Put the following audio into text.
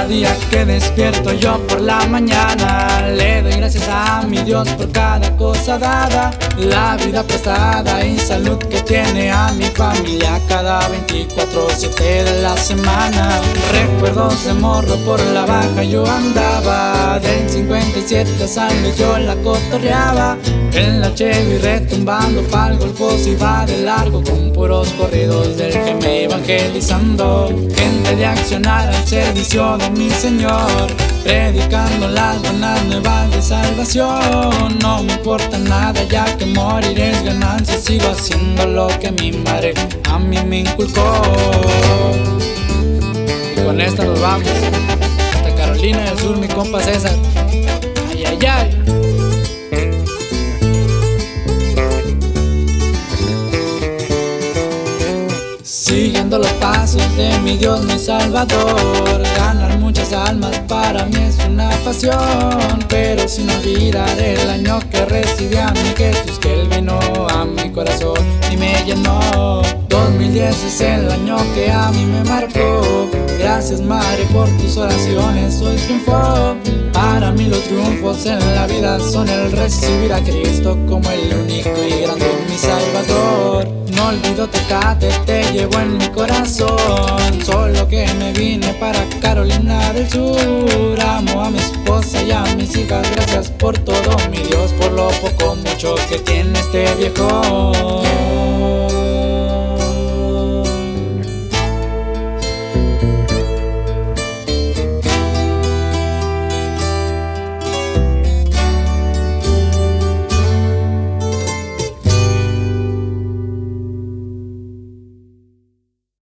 Cada día que despierto yo por la mañana, le doy gracias a mi Dios por cada cosa dada, la vida prestada y salud que tiene a mi familia cada 24/7 de la semana. Recuerdos de morro por la baja yo andaba, del 57 sangre yo la cotorreaba, en la Chevy retumbando pa'l golfo se iba de largo con puros corridos del que me evangelizando. Gente de accionar al servicio de mi Señor, predicando las buenas nuevas de salvación. No me importa nada ya que morir es ganancia, sigo haciendo lo que mi madre a mí me inculcó. Y con esta nos vamos hasta Carolina del Sur, mi compa César. Ay, ay, ay. Siguiendo los pasos de mi Dios, mi Salvador, ganar muchas almas para mí es una pasión, pero sin olvidar el año que recibí a mi Jesús, que Él vino a mi corazón y me llenó. 2010 es el año que a mí me marcó. Gracias, Madre, por tus oraciones hoy triunfó. Para mí los triunfos en la vida son el recibir a Cristo como el único y grande mi Salvador. No olvido Tecate, te llevo en mi corazón, solo que me vine para Carolina del Sur. Amo a mi esposa y a mis hijas, gracias por todo mi Dios, por lo poco mucho que tiene este viejo.